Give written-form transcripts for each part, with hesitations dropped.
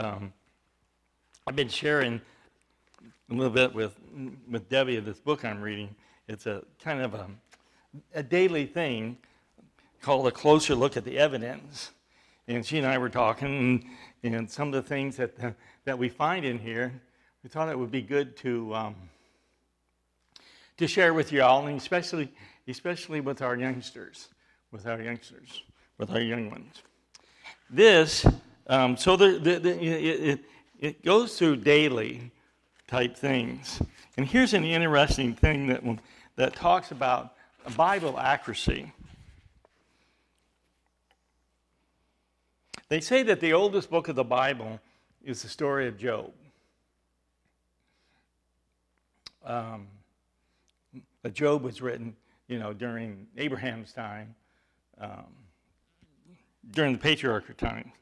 I've been sharing a little bit with Debbie of this book I'm reading. It's a kind of a daily thing called A Closer Look at the Evidence. And she and I were talking, and some of the things that we find in here, we thought it would be good to share with you all, and especially with our youngsters, with our young ones. This, it goes through daily type things. And here's an interesting thing that talks about Bible accuracy. They say that the oldest book of the Bible is the story of Job. But Job was written, during Abraham's time, during the patriarchal time.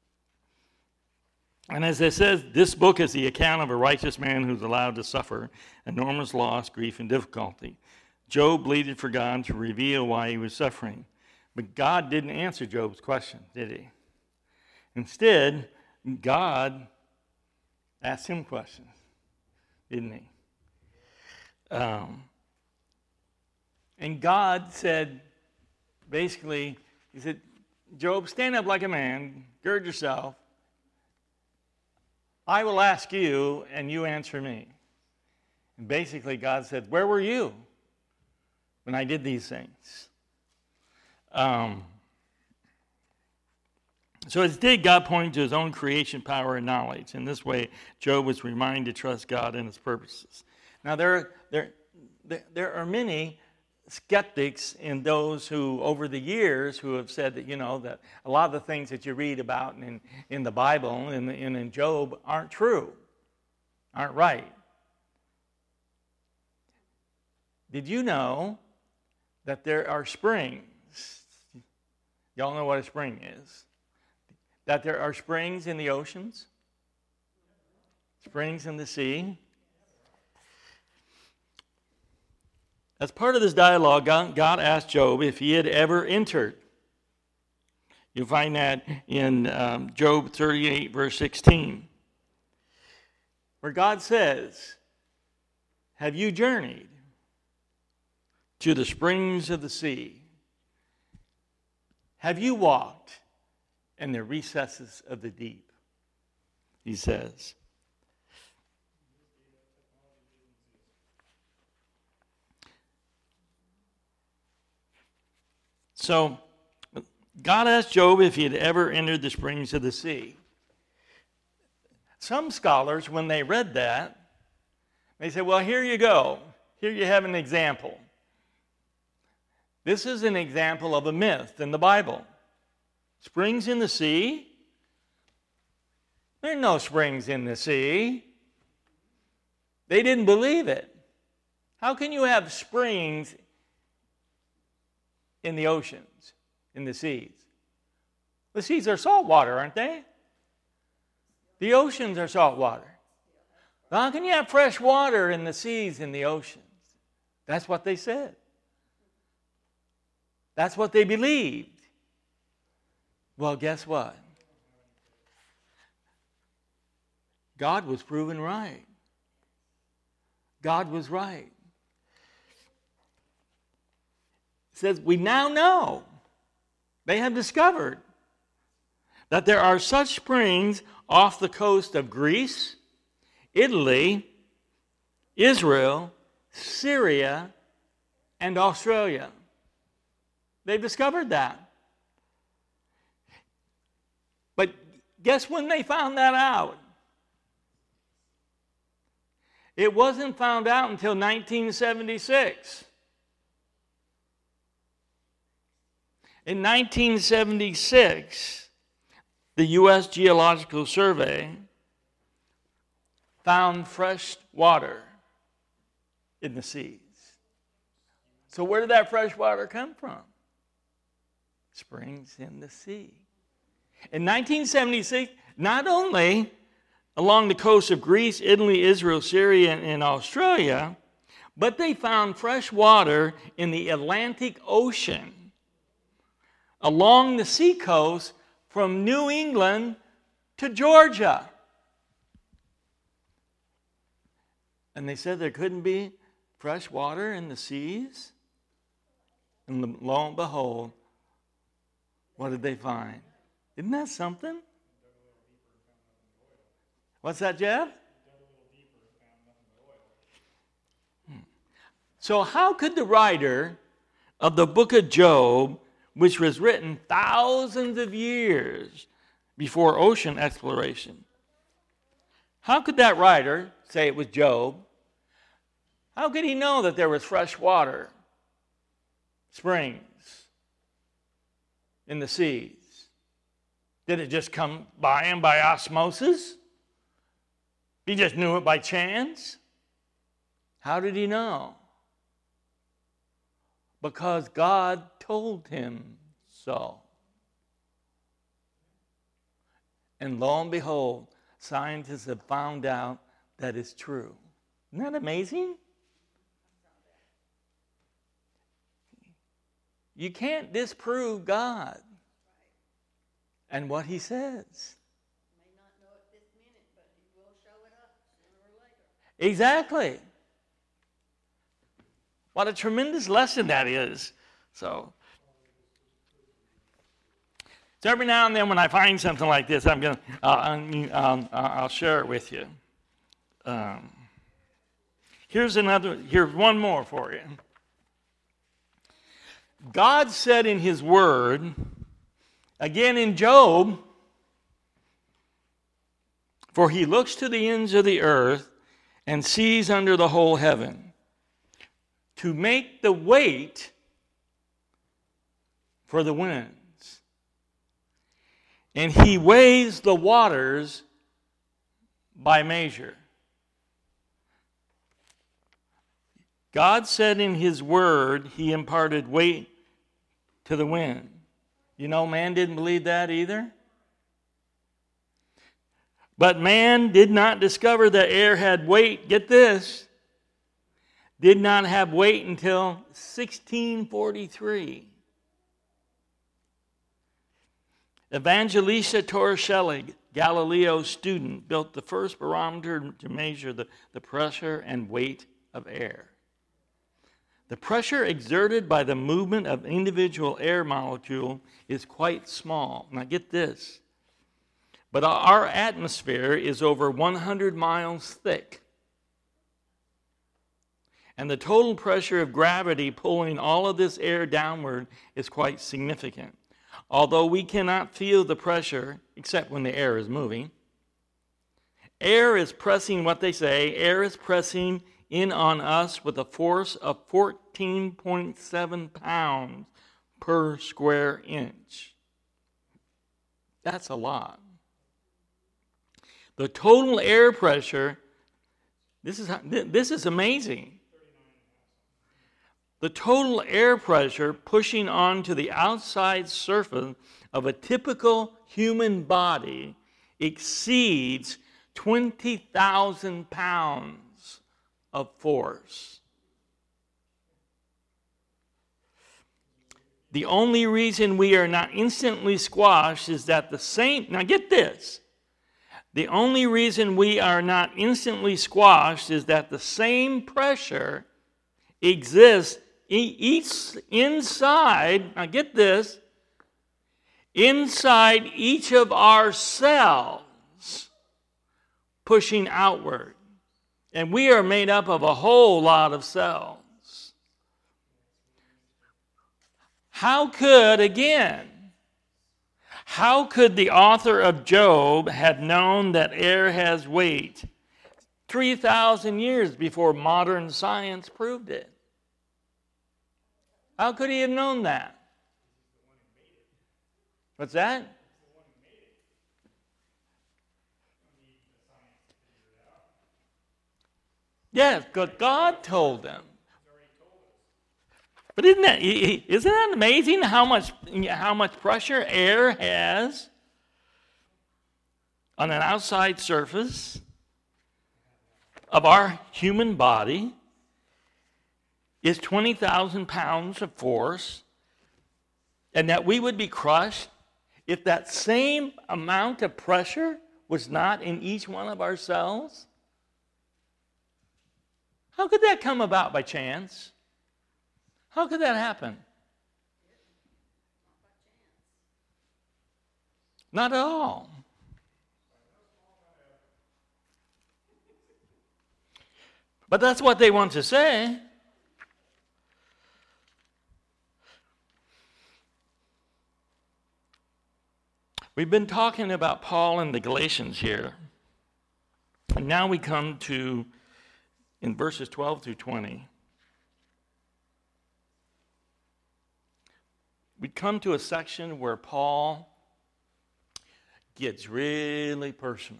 And as it says, this book is the account of a righteous man who's allowed to suffer enormous loss, grief, and difficulty. Job pleaded for God to reveal why he was suffering. But God didn't answer Job's question, did he? Instead, God asked him questions, didn't he? And God said, basically, he said, Job, stand up like a man, gird yourself. I will ask you, and you answer me. And basically, God said, where were you when I did these things? So instead, God pointed to his own creation power and knowledge. In this way, Job was reminded to trust God and his purposes. Now, there are many skeptics and those who, over the years, who have said that, that a lot of the things that you read about in the Bible and in Job aren't true, aren't right. Did you know that there are springs? Y'all know what a spring is? That there are springs in the oceans, springs in the sea. As part of this dialogue, God asked Job if he had ever entered. You'll find that in Job 38, verse 16, where God says, have you journeyed to the springs of the sea? Have you walked in the recesses of the deep? He says. So, God asked Job if he had ever entered the springs of the sea. Some scholars, when they read that, they say, well, here you go. Here you have an example. This is an example of a myth in the Bible. Springs in the sea? There are no springs in the sea. They didn't believe it. How can you have springs in the oceans, in the seas? The seas are salt water, aren't they? The oceans are salt water. How can you have fresh water in the seas, in the oceans? That's what they said. That's what they believed. Well, guess what? God was proven right. God was right. It says, we now know, they have discovered, that there are such springs off the coast of Greece, Italy, Israel, Syria, and Australia. They've discovered that. But guess when they found that out? It wasn't found out until 1976. In 1976, the U.S. Geological Survey found fresh water in the seas. So where did that fresh water come from? Springs in the sea. In 1976, not only along the coast of Greece, Italy, Israel, Syria, and Australia, but they found fresh water in the Atlantic Ocean along the seacoast from New England to Georgia. And they said there couldn't be fresh water in the seas. And lo and behold, what did they find? Isn't that something? What's that, Jeff? So how could the writer of the book of Job, which was written thousands of years before ocean exploration, how could that writer, say it was Job, how could he know that there was fresh water, springs in the seas? Did it just come by him by osmosis? He just knew it by chance? How did he know? Because God told him so. And lo and behold, scientists have found out that it's true. Isn't that amazing? You can't disprove God and what he says. Exactly. What a tremendous lesson that is. So every now and then when I find something like this, I'll share it with you. Here's one more for you. God said in his word, again in Job, for he looks to the ends of the earth and sees under the whole heaven, to make the weight for the winds. And he weighs the waters by measure. God said in his word he imparted weight to the wind. You know, man didn't believe that either. But man did not discover that air had weight, get this, did not have weight until 1643. Evangelista Torricelli, Galileo's student, built the first barometer to measure the pressure and weight of air. The pressure exerted by the movement of individual air molecule is quite small. Now get this. But our atmosphere is over 100 miles thick. And the total pressure of gravity pulling all of this air downward is quite significant. Although we cannot feel the pressure, except when the air is moving, air is pressing, what they say, air is pressing in on us with a force of 14.7 pounds per square inch. That's a lot. The total air pressure, this is amazing. The total air pressure pushing onto the outside surface of a typical human body exceeds 20,000 pounds of force. The only reason we are not instantly squashed is that now get this. The only reason we are not instantly squashed is that the same pressure exists inside, now get this, inside each of our cells, pushing outward. And we are made up of a whole lot of cells. How could the author of Job have known that air has weight 3,000 years before modern science proved it? How could he have known that? What's that? Yes, because God told them. But isn't that amazing how much pressure air has on an outside surface of our human body is 20,000 pounds of force, and that we would be crushed if that same amount of pressure was not in each one of our cells? How could that come about by chance? How could that happen? Not at all. But that's what they want to say. We've been talking about Paul and the Galatians here. And now we come to, in verses 12 through 20, we come to a section where Paul gets really personal.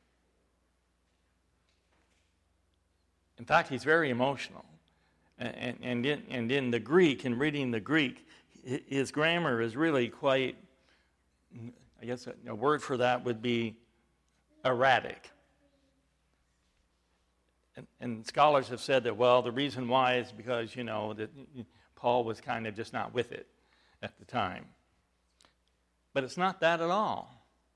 In fact, he's very emotional. And in the Greek, in reading the Greek, his grammar is really quite, I guess a word for that would be erratic. And scholars have said that, well, the reason why is because, that Paul was kind of just not with it at the time. But it's not that at all.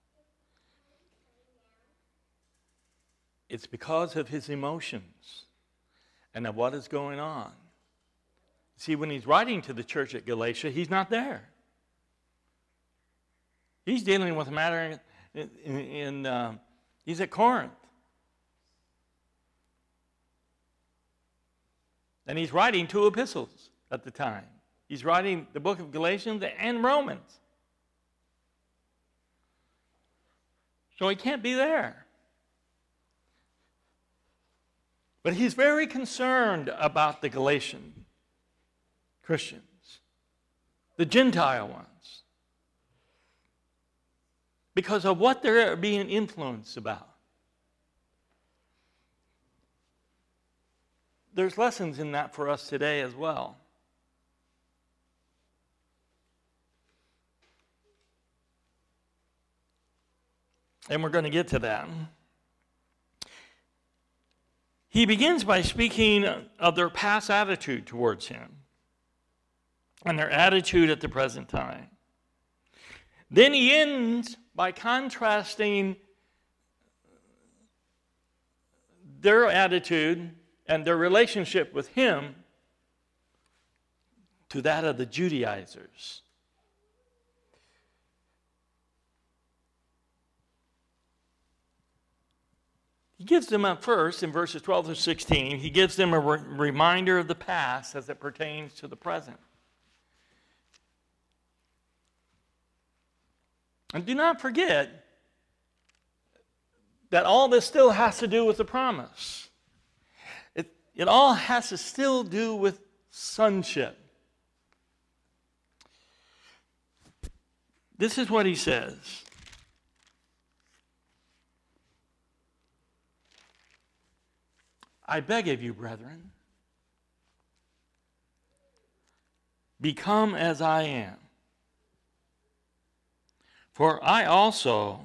It's because of his emotions and of what is going on. See, when he's writing to the church at Galatia, he's not there. He's dealing with a matter he's at Corinth. And he's writing 2 epistles at the time. He's writing the book of Galatians and Romans. So he can't be there. But he's very concerned about the Galatian Christians, the Gentile ones, because of what they're being influenced about. There's lessons in that for us today as well. And we're going to get to that. He begins by speaking of their past attitude towards him and their attitude at the present time. Then he ends by contrasting their attitude and their relationship with him to that of the Judaizers. He gives them up first in verses 12 through 16. He gives them a reminder of the past as it pertains to the present. And do not forget that all this still has to do with the promise. It all has to still do with sonship. This is what he says. I beg of you, brethren, become as I am. For I also,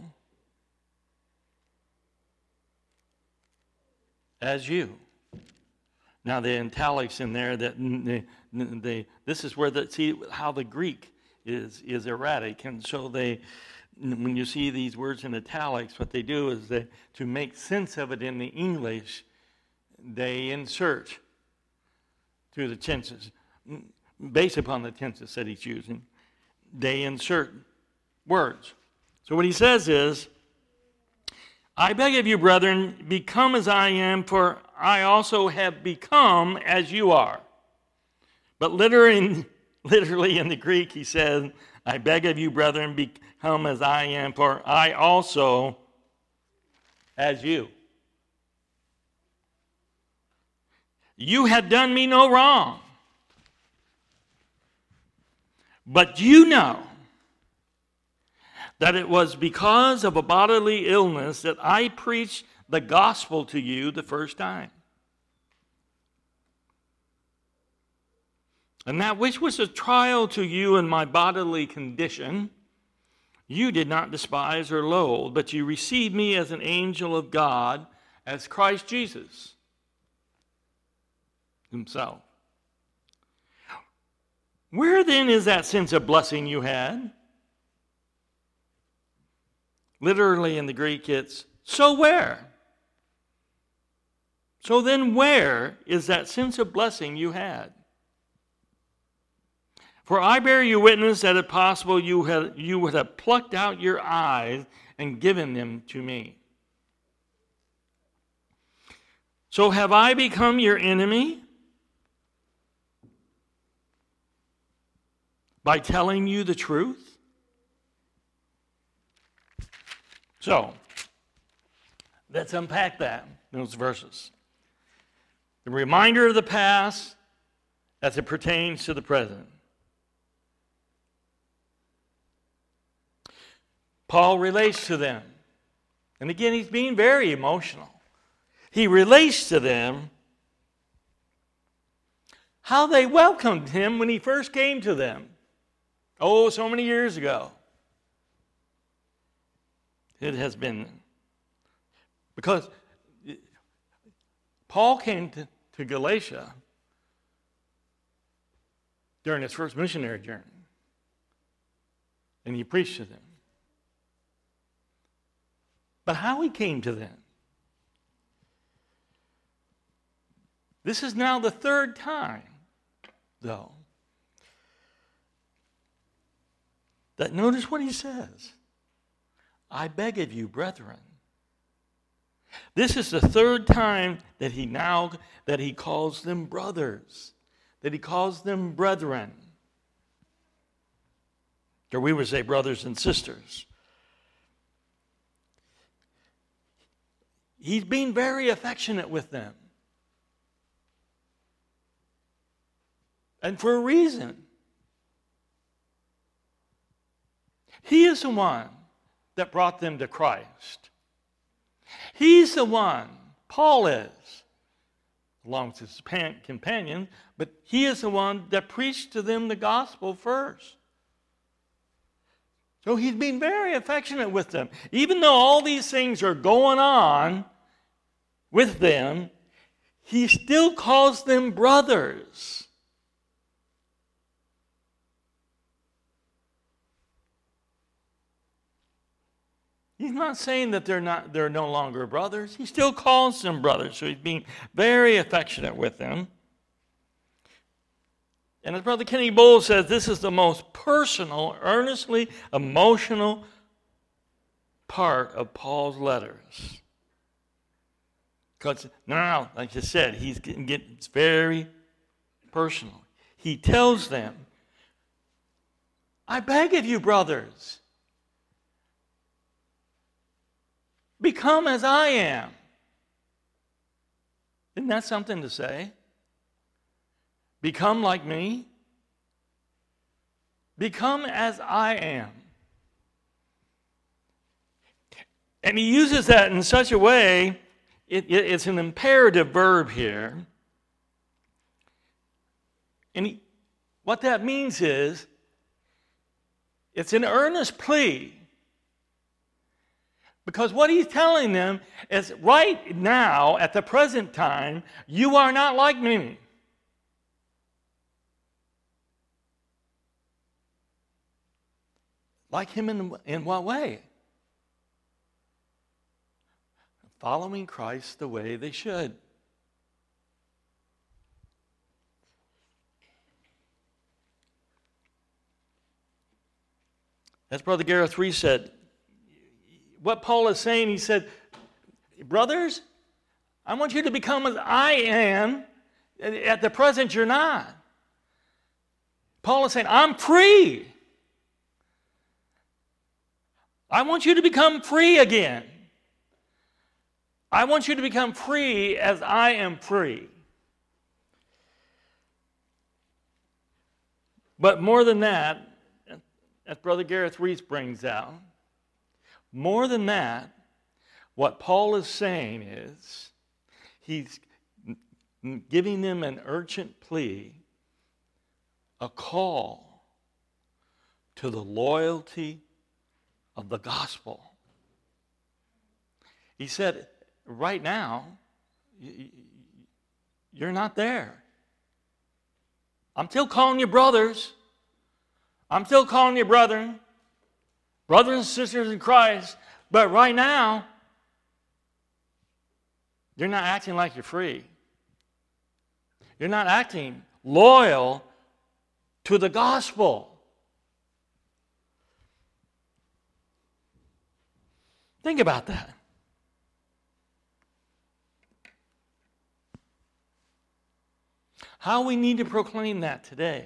as you. Now the italics in there, this is where see how the Greek is erratic, and so when you see these words in italics, what they do is to make sense of it in the English, they insert through the tenses, based upon the tenses that he's using, they insert words. So what he says is, I beg of you, brethren, become as I am, for I also have become as you are. But literally in the Greek, he says, I beg of you, brethren, become as I am, for I also as you. You had done me no wrong. But you know that it was because of a bodily illness that I preached the gospel to you the first time. And that which was a trial to you in my bodily condition, you did not despise or loathe, but you received me as an angel of God, as Christ Jesus himself. Where then is that sense of blessing you had? Literally in the Greek, it's so where? So then where is that sense of blessing you had? For I bear you witness that if possible you would have plucked out your eyes and given them to me. So have I become your enemy by telling you the truth? So, let's unpack that, those verses. The reminder of the past as it pertains to the present. Paul relates to them. And again, he's being very emotional. He relates to them how they welcomed him when he first came to them. Oh, so many years ago. It has been. Because Paul came to Galatia during his first missionary journey. And he preached to them. But how he came to them. This is now the third time, though, that notice what he says. I beg of you, brethren. This is the third time that he calls them brothers, that he calls them brethren. Or we would say brothers and sisters. He's being very affectionate with them. And for a reason. He is the one that brought them to Christ. He's the one, Paul is, along with his companion, but he is the one that preached to them the gospel first. So he's being very affectionate with them. Even though all these things are going on with them, he still calls them brothers. He's not saying that they're no longer brothers. He still calls them brothers. So he's being very affectionate with them. And as Brother Kenny Bowles says, this is the most personal, earnestly emotional part of Paul's letters. Because now, like I said, it's very personal. He tells them, I beg of you, brothers, become as I am. Isn't that something to say? Become like me. Become as I am. And he uses that in such a way, it's an imperative verb here. And what that means is, it's an earnest plea. Because what he's telling them is right now, at the present time, you are not like me. Like him in what way? Following Christ the way they should. As Brother Gareth Reese said, what Paul is saying, he said, brothers, I want you to become as I am. At the present, you're not. Paul is saying, I'm free. I want you to become free again. I want you to become free as I am free. But more than that, as Brother Gareth Reese brings out, more than that, what Paul is saying is, he's giving them an urgent plea, a call to the loyalty of the gospel. He said, right now, you're not there. I'm still calling you brothers. I'm still calling you brethren. Brothers and sisters in Christ. But right now, You're not acting like you're free. You're not acting loyal to the gospel. Think about that. How we need to proclaim that today.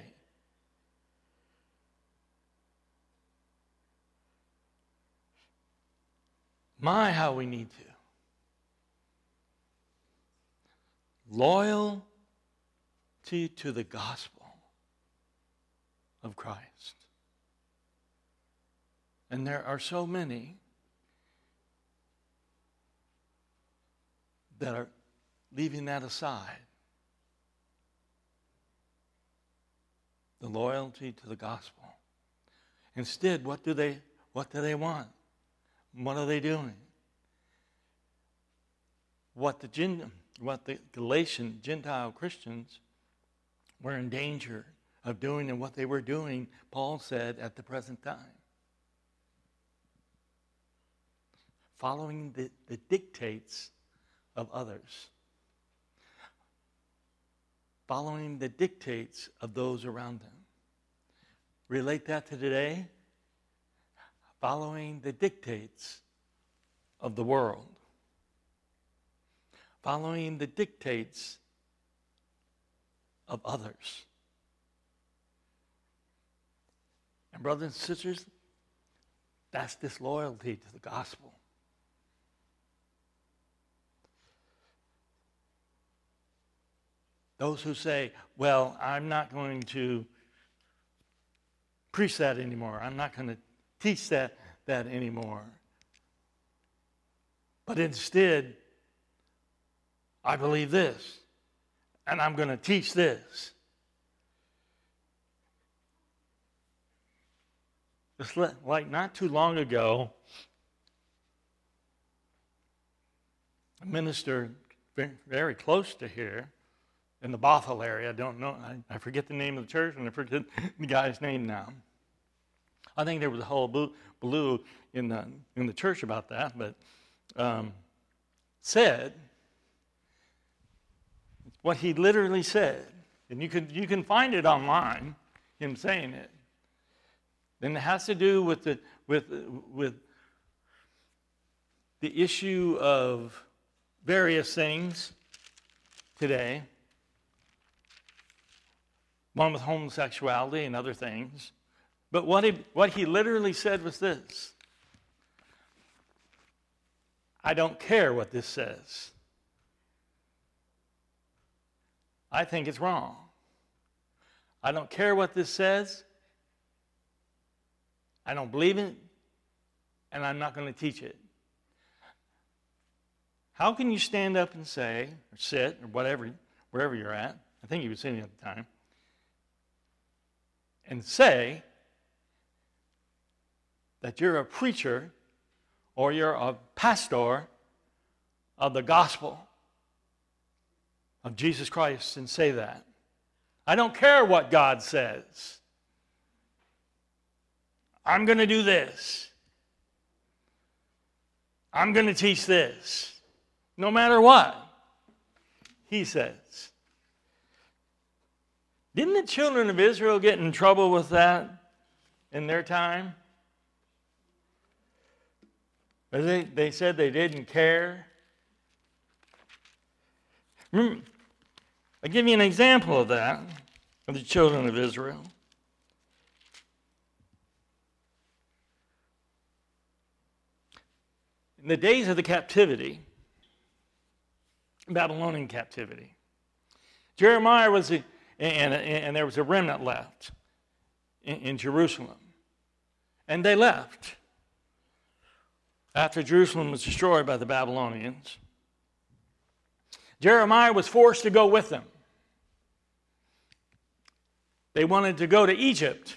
How we need to. Loyalty to the gospel of Christ. And there are so many that are leaving that aside. The loyalty to the gospel. Instead, what do they want? What are they doing? What the Galatian Gentile Christians were in danger of doing and what they were doing, Paul said, at the present time. Following the dictates of others. Following the dictates of those around them. Relate that to today. Following the dictates of the world. Following the dictates of others. And brothers and sisters, that's disloyalty to the gospel. Those who say, well, I'm not going to preach that anymore. I'm not going to teach that anymore. But instead, I believe this, and I'm going to teach this. Just like not too long ago, a minister very close to here, in the Bothell area, I don't know, I forget the name of the church, and I forget the guy's name now. I think there was a whole blue in the church about that, but said what he literally said, and you can find it online, him saying it. And it has to do with the issue of various things today. One with homosexuality and other things. But what he literally said was this: I don't care what this says. I think it's wrong. I don't care what this says. I don't believe it, and I'm not going to teach it. How can you stand up and say, or sit, or whatever, wherever you're at, I think he was sitting at the time, and say that you're a preacher or you're a pastor of the gospel of Jesus Christ, and say that? I don't care what God says. I'm going to do this. I'm going to teach this. No matter what, he says. Didn't the children of Israel get in trouble with that in their time? They said they didn't care. Remember, I'll give you an example of that, of the children of Israel. In the days of the captivity, Babylonian captivity, Jeremiah was, and there was a remnant left in Jerusalem. And they left after Jerusalem was destroyed by the Babylonians. Jeremiah was forced to go with them. They wanted to go to Egypt.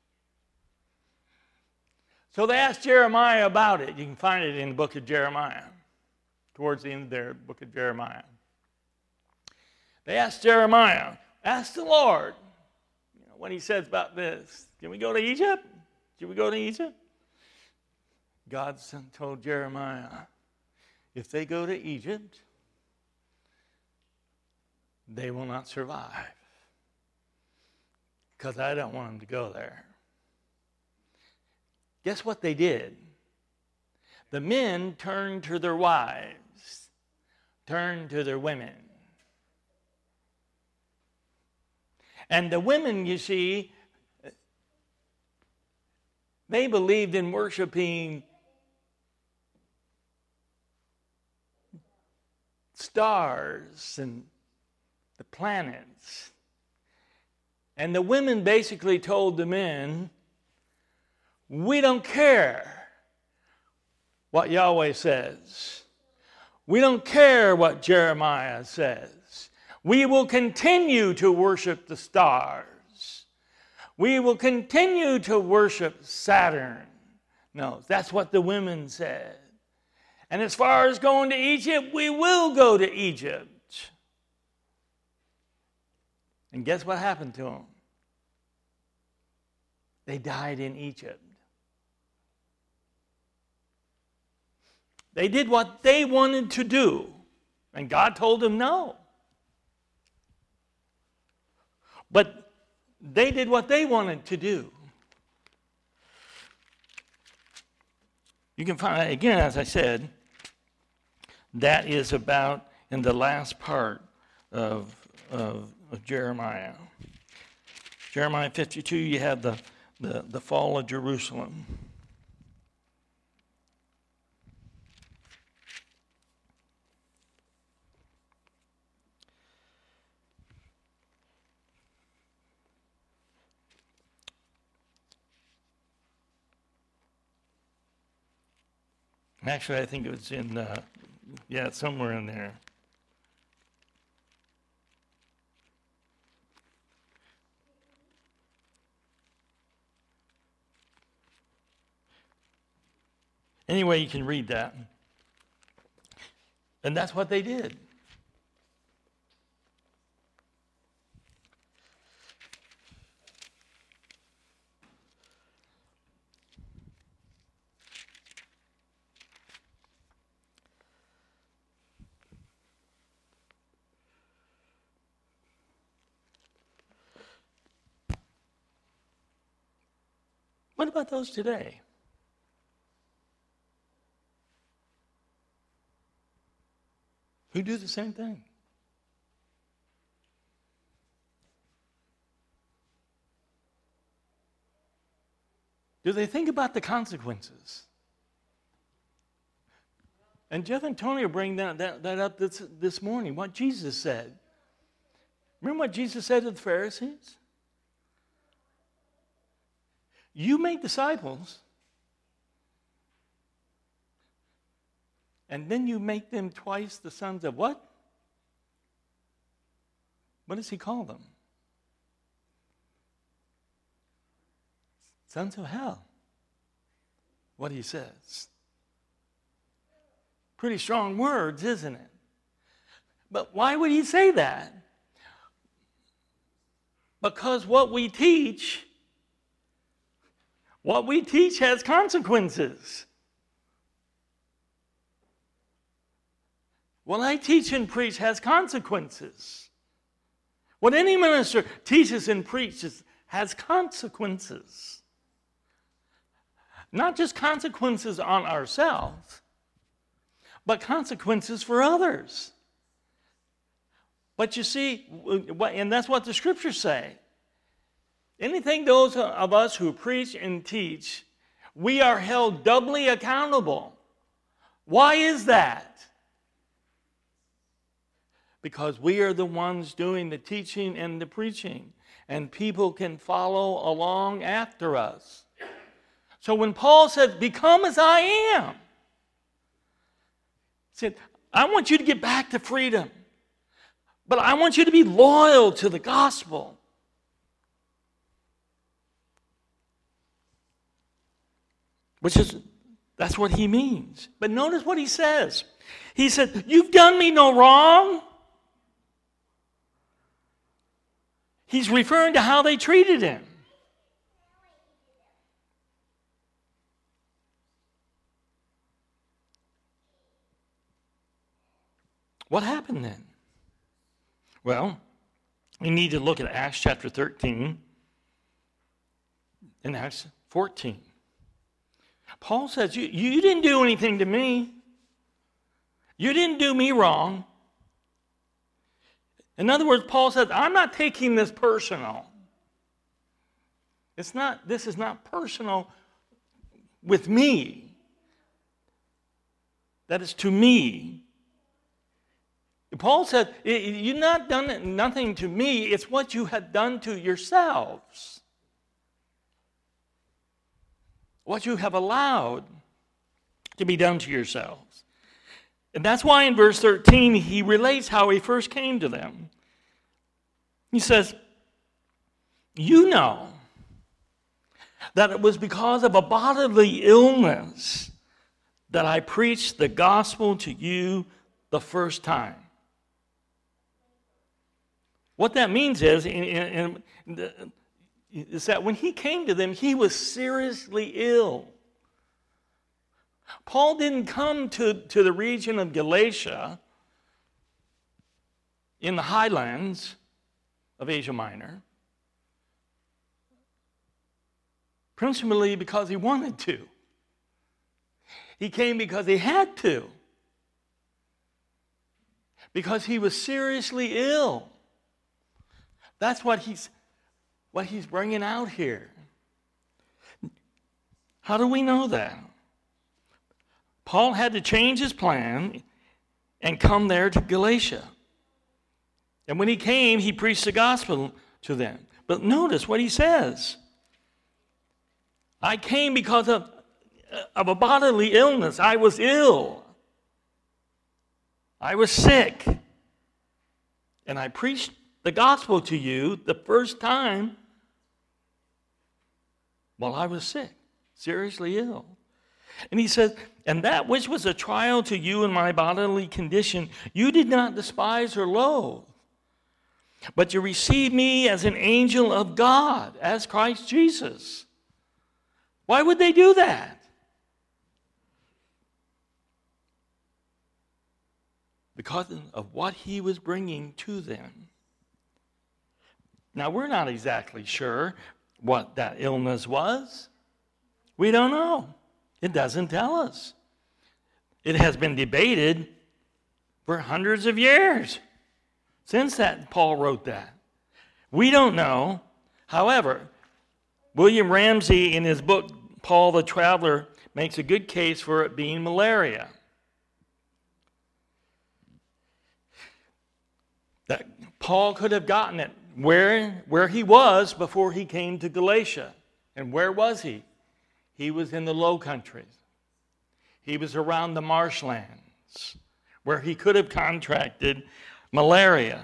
So they asked Jeremiah about it. You can find it in the book of Jeremiah, towards the end of their book of Jeremiah. They asked Jeremiah, ask the Lord, what he says about this. Can we go to Egypt? Should we go to Egypt? God told Jeremiah, if they go to Egypt, they will not survive. Because I don't want them to go there. Guess what they did? The men turned to their wives, turned to their women. And the women, you see, they believed in worshiping stars and the planets. And the women basically told the men, we don't care what Yahweh says. We don't care what Jeremiah says. We will continue to worship the stars. We will continue to worship Saturn. No, that's what the women said. And as far as going to Egypt, we will go to Egypt. And guess what happened to them? They died in Egypt. They did what they wanted to do, and God told them no. But they did what they wanted to do. You can find, again, as I said, that is about in the last part of Jeremiah. Jeremiah 52, you have the fall of Jerusalem. Actually, I think it was in, somewhere in there. Anyway, you can read that. And that's what they did. What about those today? Who do the same thing? Do they think about the consequences? And Jeff and Tony will bring that up this morning, what Jesus said. Remember what Jesus said to the Pharisees? You make disciples, and then you make them twice the sons of what? What does he call them? Sons of hell. What he says. Pretty strong words, isn't it? But why would he say that? Because what we teach has consequences. What I teach and preach has consequences. What any minister teaches and preaches has consequences. Not just consequences on ourselves, but consequences for others. But you see, and that's what the scriptures say. Anything those of us who preach and teach, we are held doubly accountable. Why is that? Because we are the ones doing the teaching and the preaching, and people can follow along after us. So when Paul said, become as I am, he said, I want you to get back to freedom, but I want you to be loyal to the gospel. That's what he means. But notice what he says. He said, you've done me no wrong. He's referring to how they treated him. What happened then? Well, we need to look at Acts chapter 13 and Acts 14. Paul says, you didn't do anything to me. You didn't do me wrong. In other words, Paul says, I'm not taking this personal. This is not personal with me. That is to me. Paul said, you've not done nothing to me, it's what you had done to yourselves. What you have allowed to be done to yourselves. And that's why in verse 13 he relates how he first came to them. He says, you know that it was because of a bodily illness that I preached the gospel to you the first time. What that means is that when he came to them, he was seriously ill. Paul didn't come to the region of Galatia in the highlands of Asia Minor, principally because he wanted to. He came because he had to. Because he was seriously ill. That's what he's bringing out here. How do we know that? Paul had to change his plan and come there to Galatia. And when he came, he preached the gospel to them. But notice what he says. I came because of a bodily illness. I was ill. I was sick. And I preached the gospel to you the first time while I was sick, seriously ill. And he says, and that which was a trial to you in my bodily condition, you did not despise or loathe, but you received me as an angel of God, as Christ Jesus. Why would they do that? Because of what he was bringing to them. Now, we're not exactly sure what that illness was. We don't know. It doesn't tell us. It has been debated for hundreds of years since that Paul wrote that. We don't know. However, William Ramsey, in his book, Paul the Traveler, makes a good case for it being malaria. That Paul could have gotten it where he was before he came to Galatia. And where was he? He was in the Low Countries. He was around the marshlands where he could have contracted malaria.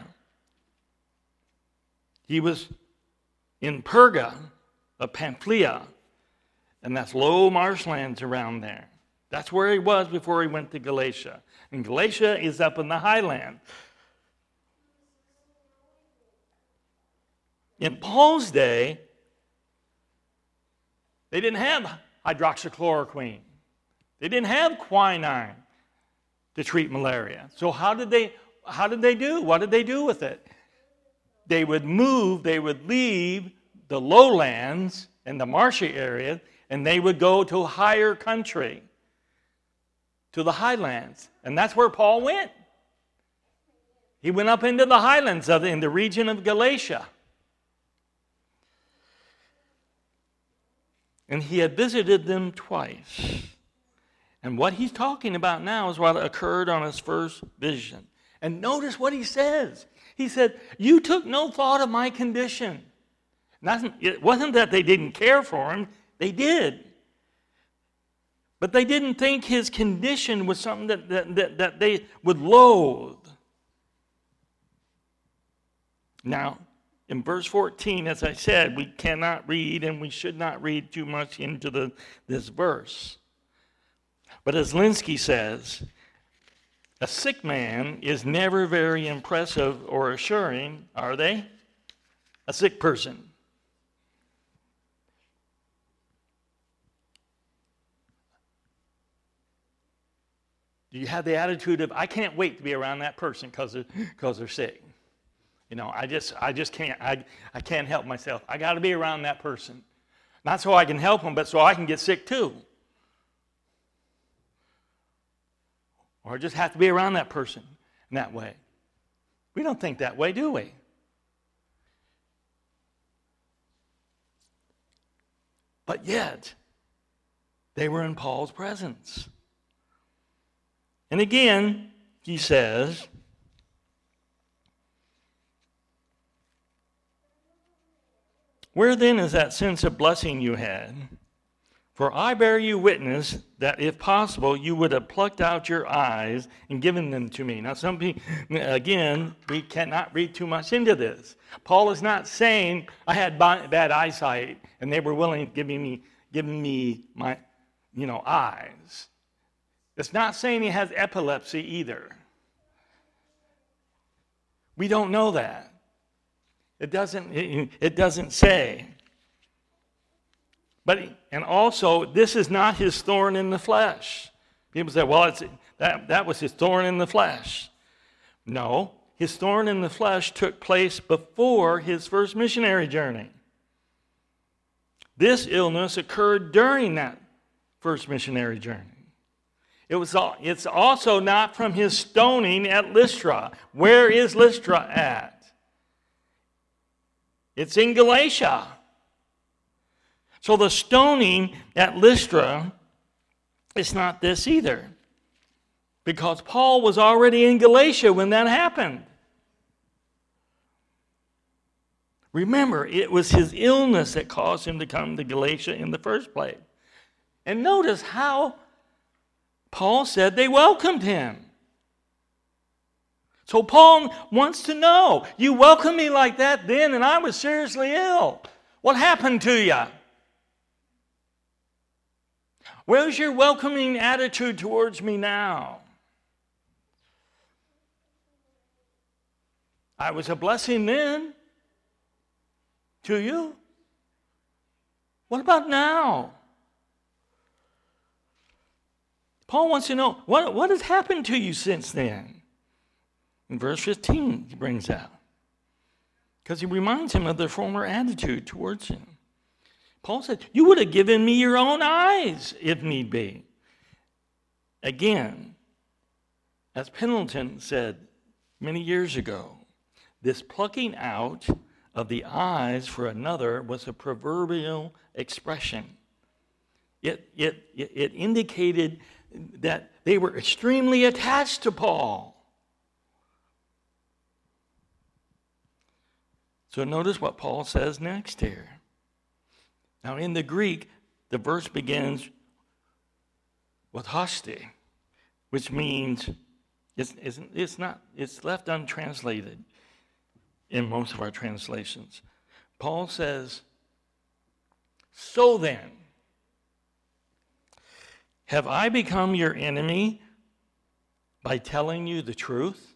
He was in Perga of Pamphylia, and that's low marshlands around there. That's where he was before he went to Galatia. And Galatia is up in the highland. In Paul's day, they didn't have hydroxychloroquine. They didn't have quinine to treat malaria. So how did they do? What did they do with it? They would leave the lowlands and the marshy area, and they would go to higher country, to the highlands. And that's where Paul went. He went up into the highlands in the region of Galatia. And he had visited them twice. And what he's talking about now is what occurred on his first vision. And notice what he says. He said, you took no thought of my condition. It wasn't that they didn't care for him. They did. But they didn't think his condition was something that they would loathe. Now, in verse 14, as I said, we cannot read and we should not read too much into this verse. But as Linsky says, a sick man is never very impressive or assuring, are they? A sick person. Do you have the attitude of, I can't wait to be around that person because they're sick? I just can't. I can't help myself. I got to be around that person, not so I can help them, but so I can get sick too. Or just have to be around that person in that way. We don't think that way, do we? But yet, they were in Paul's presence. And again, he says, where then is that sense of blessing you had? For I bear you witness that if possible, you would have plucked out your eyes and given them to me. Now, some people, again, we cannot read too much into this. Paul is not saying I had bad eyesight and they were willing to give me my, eyes. It's not saying he has epilepsy either. We don't know that. It doesn't say. And also, this is not his thorn in the flesh. People say, well, that was his thorn in the flesh. No, his thorn in the flesh took place before his first missionary journey. This illness occurred during that first missionary journey. It's also not from his stoning at Lystra. Where is Lystra at? It's in Galatia. So the stoning at Lystra is not this either. Because Paul was already in Galatia when that happened. Remember, it was his illness that caused him to come to Galatia in the first place. And notice how Paul said they welcomed him. So Paul wants to know, you welcomed me like that then, and I was seriously ill. What happened to you? Where's your welcoming attitude towards me now? I was a blessing then to you. What about now? Paul wants to know, what has happened to you since then? In verse 15, he brings out. Because he reminds him of their former attitude towards him. Paul said, you would have given me your own eyes if need be. Again, as Pendleton said many years ago, this plucking out of the eyes for another was a proverbial expression. It indicated that they were extremely attached to Paul. So notice what Paul says next here. Now in the Greek, the verse begins with hoste, which means it's left untranslated in most of our translations. Paul says, so then, have I become your enemy by telling you the truth?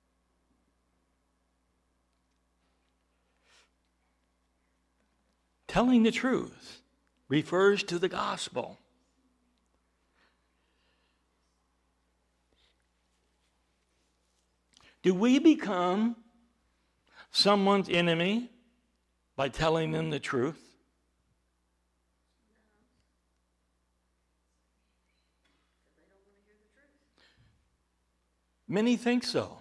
Telling the truth refers to the gospel. Do we become someone's enemy by telling them the truth? Many think so.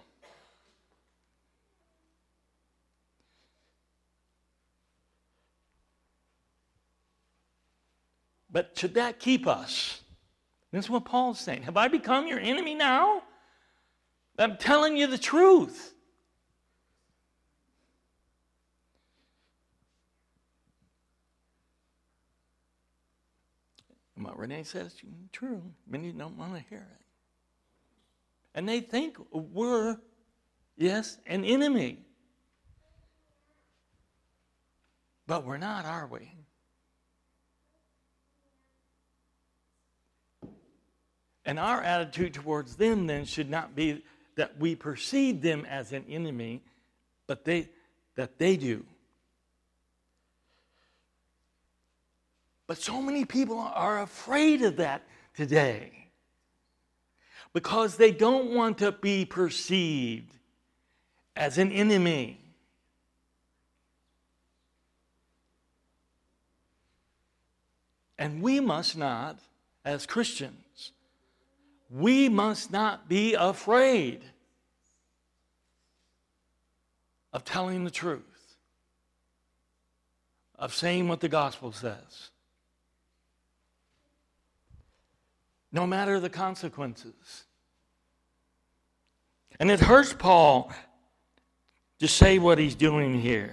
But should that keep us? That's what Paul's saying. Have I become your enemy now? I'm telling you the truth. And what Renee says is true. Many don't want to hear it. And they think we're, yes, an enemy. But we're not, are we? And our attitude towards them then should not be that we perceive them as an enemy, but that they do. But so many people are afraid of that today because they don't want to be perceived as an enemy. And we must not, as Christians, we must not be afraid of telling the truth, of saying what the gospel says, no matter the consequences. And it hurts Paul to say what he's doing here.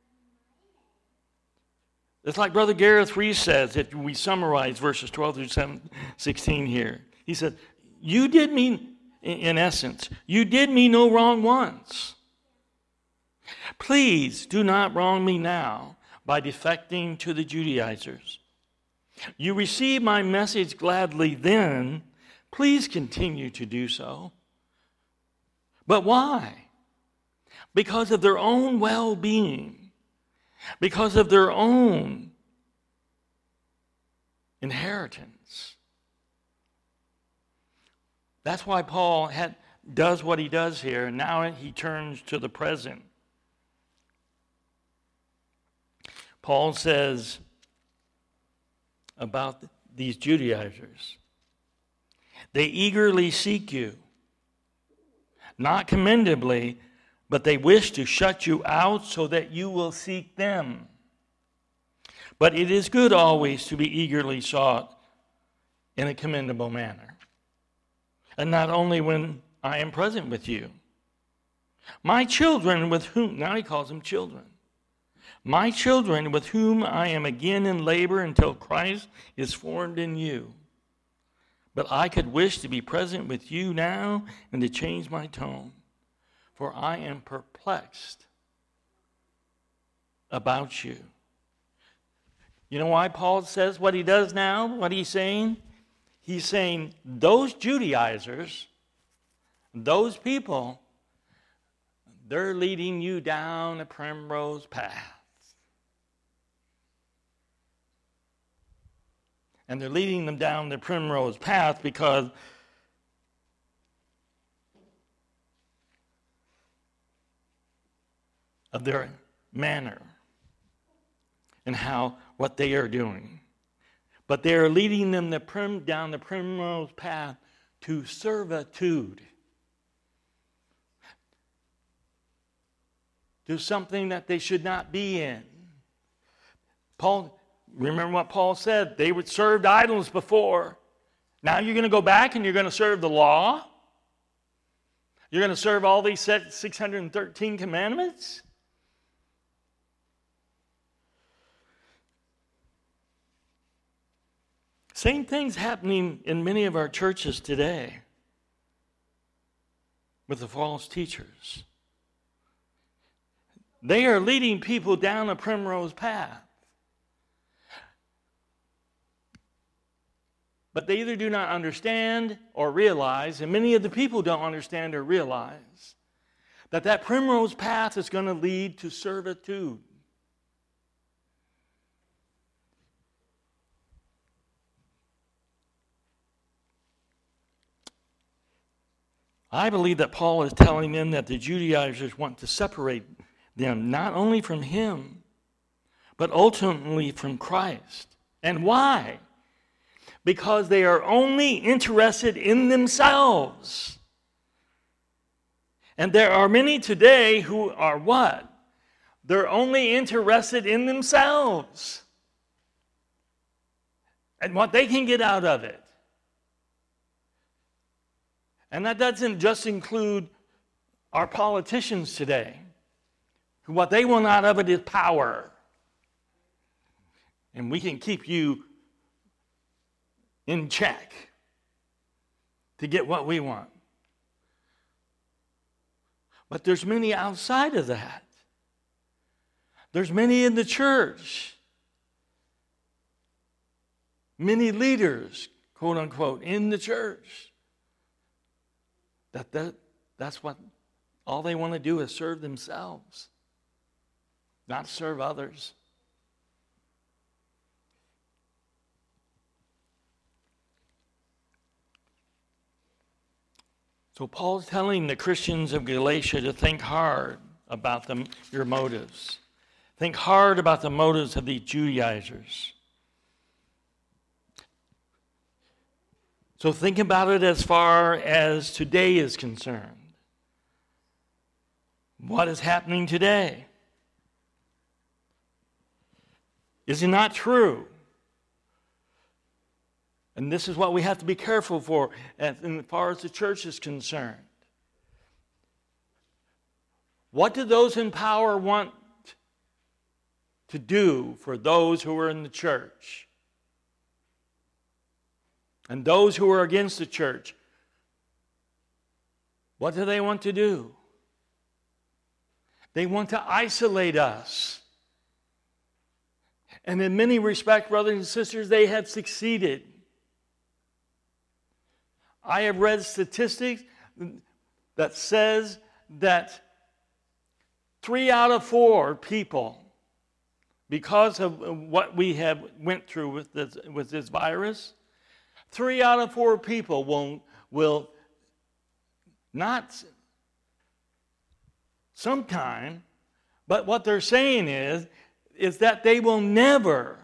It's like Brother Gareth Reese says, if we summarize verses 12 through 16 here. He said, you did me, in essence, you did me no wrong once. Please do not wrong me now by defecting to the Judaizers. You received my message gladly then. Please continue to do so. But why? Because of their own well-being. Because of their own inheritance. That's why Paul does what he does here, and now he turns to the present. Paul says about these Judaizers, they eagerly seek you, not commendably, but they wish to shut you out so that you will seek them. But it is good always to be eagerly sought in a commendable manner, and not only when I am present with you. My children with whom, now he calls them children, my children with whom I am again in labor until Christ is formed in you. But I could wish to be present with you now and to change my tone. For I am perplexed about you. You know why Paul says what he does now? What he's saying? He's saying those Judaizers, those people, they're leading you down a primrose path. And they're leading them down the primrose path because of their manner and what they are doing. But they are leading them down the primrose path to servitude, to something that they should not be in. Remember what Paul said? They would serve idols before. Now you're going to go back and you're going to serve the law? You're going to serve all these 613 commandments? Same thing's happening in many of our churches today with the false teachers. They are leading people down a primrose path. But they either do not understand or realize, and many of the people don't understand or realize, that primrose path is going to lead to servitude. I believe that Paul is telling them that the Judaizers want to separate them not only from him, but ultimately from Christ. And why? Because they are only interested in themselves. And there are many today who are what? They're only interested in themselves and what they can get out of it. And that doesn't just include our politicians today, who what they want out of it is power. And we can keep you in check to get what we want. But there's many outside of that. There's many in the church. Many leaders, quote unquote, in the church. That's what all they want to do is serve themselves, not serve others. So Paul's telling the Christians of Galatia to think hard about your motives. Think hard about the motives of these Judaizers. So think about it as far as today is concerned. What is happening today? Is it not true? And this is what we have to be careful for as far as the church is concerned. What do those in power want to do for those who are in the church? And those who are against the church, what do they want to do? They want to isolate us. And in many respects, brothers and sisters, they have succeeded. I have read statistics that says that 3 out of 4 people, because of what we have went through with this virus, 3 out of 4 people will not sometime, but what they're saying is that they will never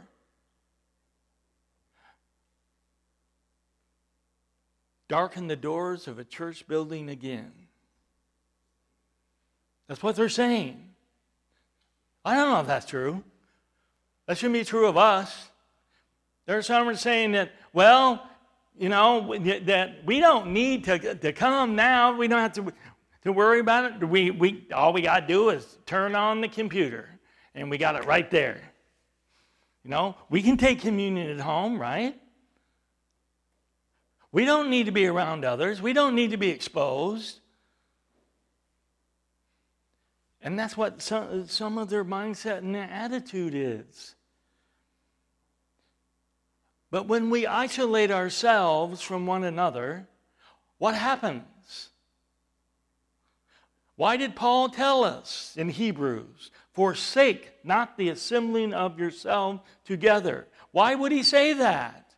darken the doors of a church building again. That's what they're saying. I don't know if that's true. That shouldn't be true of us. There are some who are saying that, well, you know, that we don't need to come now. We don't have to worry about it. We all we got to do is turn on the computer, and we got it right there. You know, we can take communion at home, right? We don't need to be around others. We don't need to be exposed. And that's what some of their mindset and their attitude is. But when we isolate ourselves from one another, what happens? Why did Paul tell us in Hebrews, forsake not the assembling of yourselves together? Why would he say that?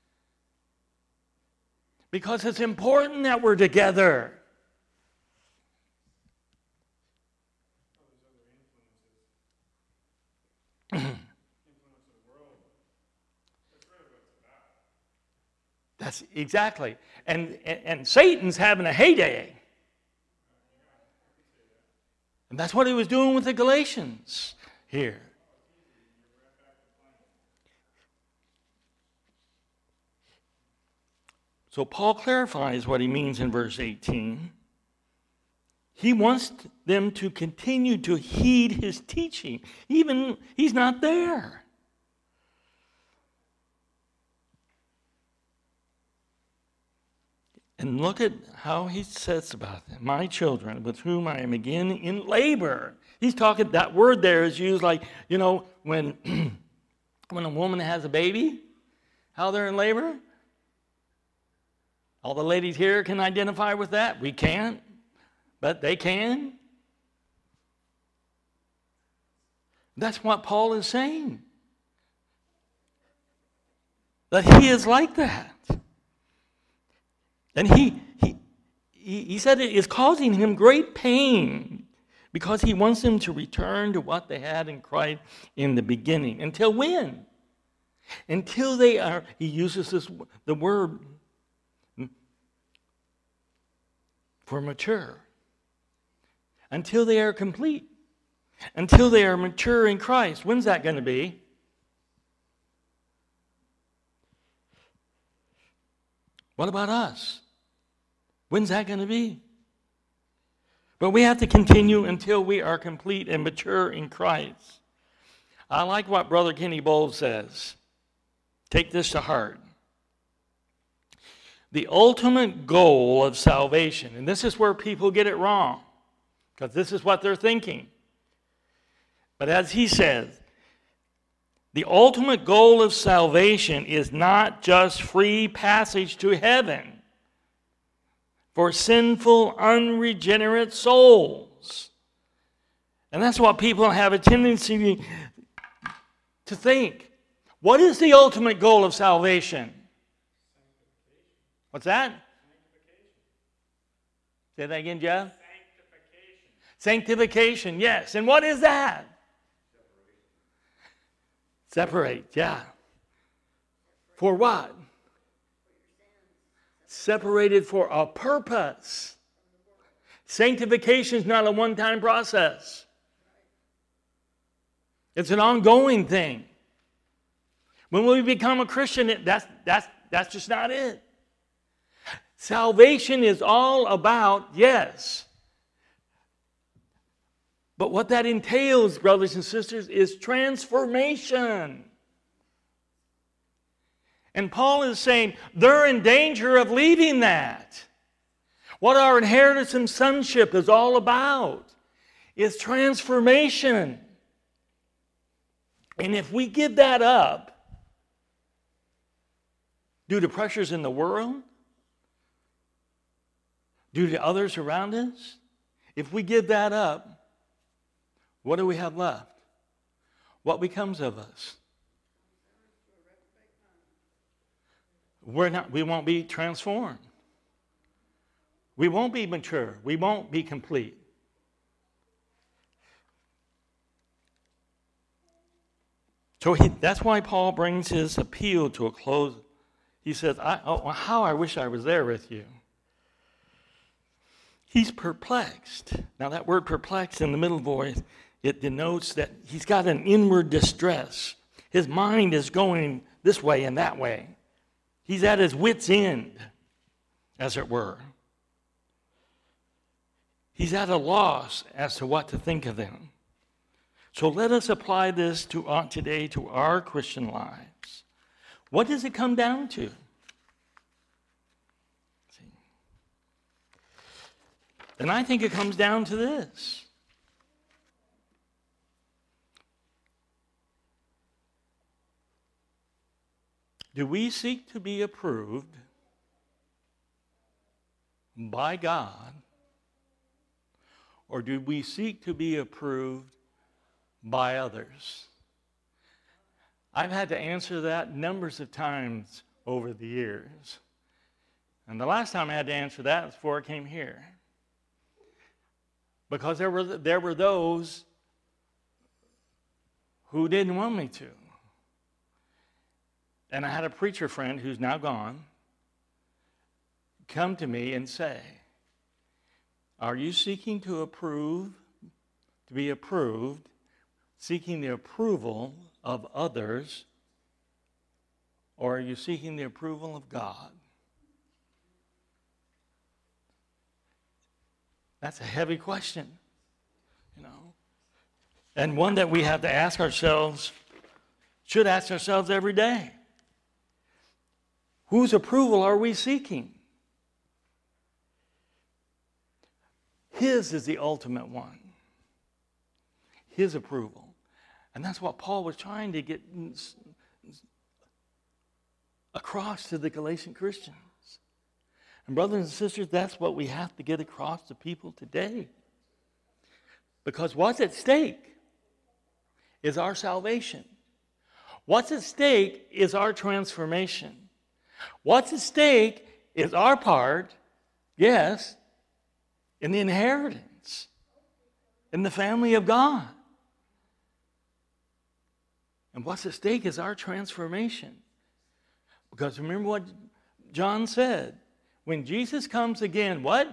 Because it's important that we're together. That's exactly. And Satan's having a heyday. And that's what he was doing with the Galatians here. So Paul clarifies what he means in verse 18. He wants them to continue to heed his teaching, even he's not there. And look at how he says about them. My children, with whom I am again in labor. He's talking, that word there is used like, you know, when a woman has a baby, how they're in labor. All the ladies here can identify with that. We can't, but they can. That's what Paul is saying. That he is like that. And he said it is causing him great pain because he wants them to return to what they had in Christ in the beginning. Until when? Until they are, he uses the word for mature. Until they are complete. Until they are mature in Christ. When's that going to be? What about us? When's that going to be? But we have to continue until we are complete and mature in Christ. I like what Brother Kenny Bowles says. Take this to heart. The ultimate goal of salvation, and this is where people get it wrong, because this is what they're thinking. But as he says, the ultimate goal of salvation is not just free passage to heaven for sinful, unregenerate souls. And that's what people have a tendency to think. What is the ultimate goal of salvation? What's that? Say that again, Jeff. Sanctification, yes. And what is that? Separate, yeah. For what? separated for a purpose. Sanctification is not a one-time process. It's an ongoing thing. When we become a Christian, that's just not it. Salvation is all about, yes. But what that entails, brothers and sisters, is transformation. And Paul is saying they're in danger of leaving that. What our inheritance and sonship is all about is transformation. And if we give that up due to pressures in the world, due to others around us, if we give that up, what do we have left? What becomes of us? We won't be transformed. We won't be mature. We won't be complete. So that's why Paul brings his appeal to a close. He says, how I wish I was there with you. He's perplexed. Now that word perplexed in the middle voice, it denotes that he's got an inward distress. His mind is going this way and that way. He's at his wit's end, as it were. He's at a loss as to what to think of them. So let us apply this today to our Christian lives. What does it come down to? And I think it comes down to this. Do we seek to be approved by God, or do we seek to be approved by others? I've had to answer that numbers of times over the years. And the last time I had to answer that was before I came here. Because there were those who didn't want me to. And I had a preacher friend who's now gone come to me and say, are you seeking to be approved, seeking the approval of others, or are you seeking the approval of God? That's a heavy question, and one that we have to ask ourselves, should ask ourselves every day. Whose approval are we seeking? His is the ultimate one. His approval. And that's what Paul was trying to get across to the Galatian Christians. And brothers and sisters, that's what we have to get across to people today. Because what's at stake is our salvation. What's at stake is our transformation. What's at stake is our part, yes, in the inheritance, in the family of God. And what's at stake is our transformation. Because remember what John said. When Jesus comes again, what?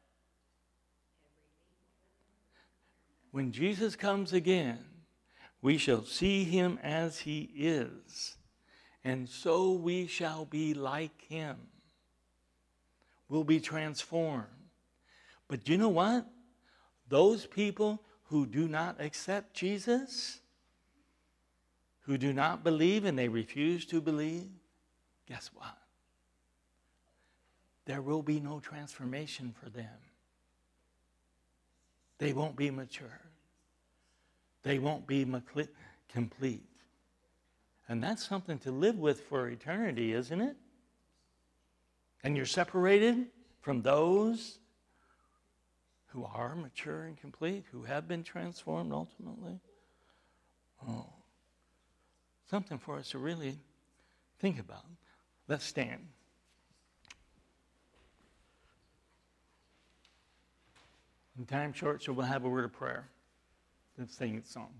When Jesus comes again, we shall see him as he is. And so we shall be like him. We'll be transformed. But you know what? Those people who do not accept Jesus, who do not believe and they refuse to believe, guess what? There will be no transformation for them. They won't be mature. They won't be complete. And that's something to live with for eternity, isn't it? And you're separated from those who are mature and complete, who have been transformed ultimately. Oh, something for us to really think about. Let's stand. In time short, so we'll have a word of prayer. Let's sing the song.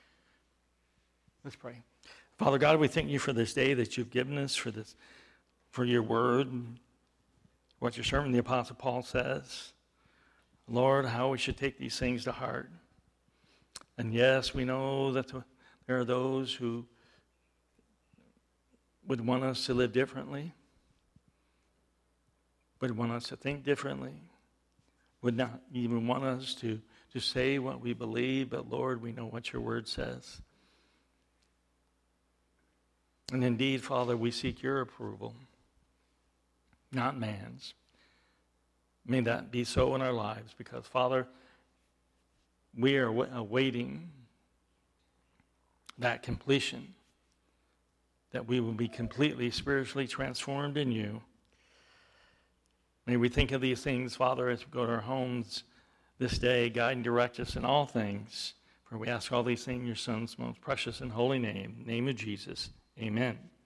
Let's pray. Father God, we thank you for this day that you've given us, for this for your word, what your servant, the Apostle Paul, says. Lord, how we should take these things to heart. And yes, we know that there are those who would want us to live differently, would want us to think differently, would not even want us to say what we believe, but Lord, we know what your word says. And indeed, Father, we seek your approval, not man's. May that be so in our lives, because, Father, we are awaiting that completion, that we will be completely spiritually transformed in you. May we think of these things, Father, as we go to our homes this day. Guide and direct us in all things. For we ask all these things in your Son's most precious and holy name, in the name of Jesus. Amen.